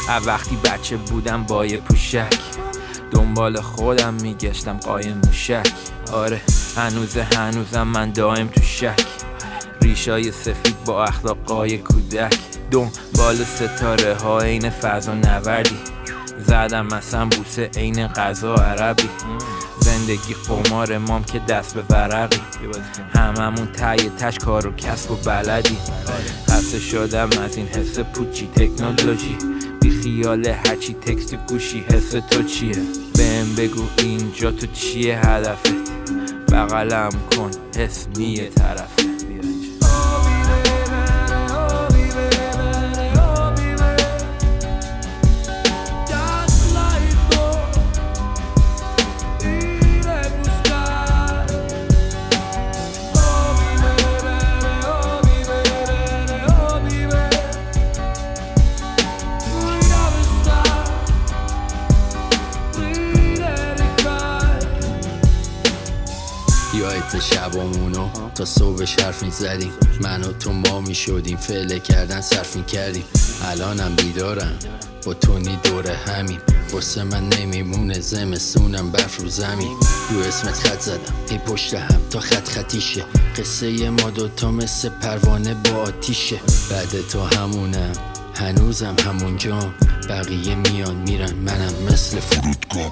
وقتی بچه بودم با یه پوشک دنبال خودم میگشتم قایم موشک. آره هنوزم من دائم تو شک، ریشای سفید با اخلاقای کودک. دنبال ستاره ها این فضا نوردی، زدم مثلا بوسه عین غذا عربی. زندگی قمار مام که دست به ورقی، هممون تای تش کار و کسب و بلدی. خسته شدم از این حس پوچی تکنولوژی، بی خیال هرچی تکست گوشی. حس تو چیه؟ بهم بگو اینجا تو چیه هدفت؟ بغلم کن حس نیه طرفه. یادت شبامونو تا صبحش حرف میزدیم، من و تو ما میشدیم فعله کردن صرف میکردیم. الانم بیدارم با تونی دور همین، واسه من نمیمونه زمستونم برف رو زمین. رو اسمت خط زدم ای پشت هم تا خط خطیشه، قصه ما دوتا مثل پروانه با آتیشه. بعد تو همونم هنوزم همونجام، بقیه میان میرن منم مثل فرودگاه.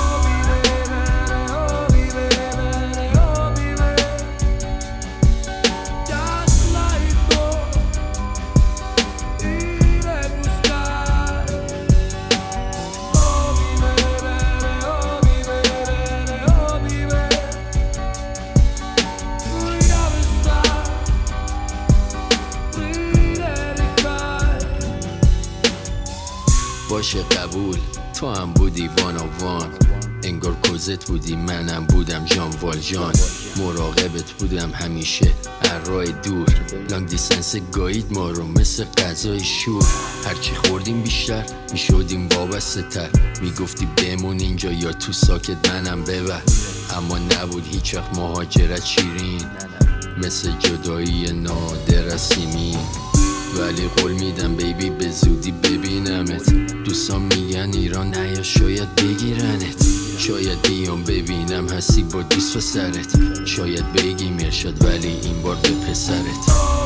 باشه قبول، تو هم بودی وان و وان، انگار کوزت بودی منم بودم جان والجان. مراقبت بودم همیشه راه دور، لانگ دیستنس گایید ما رو مثل غذای شور. هرچی خوردیم بیشتر میشدیم وابسته تر، میگفتی بمون اینجا یا تو ساکت منم ببر. اما نبود هیچ وقت مهاجرت شیرین، مثل جدایی نادر از سیمین. ولی قول میدم بیبی به زودی ببینمت. دوستان میگن ایران نیا شاید بگیرنت، شاید بیام ببینم هستی با دوست و سرت. شاید بگی مرشد ولی این بار به پسرت.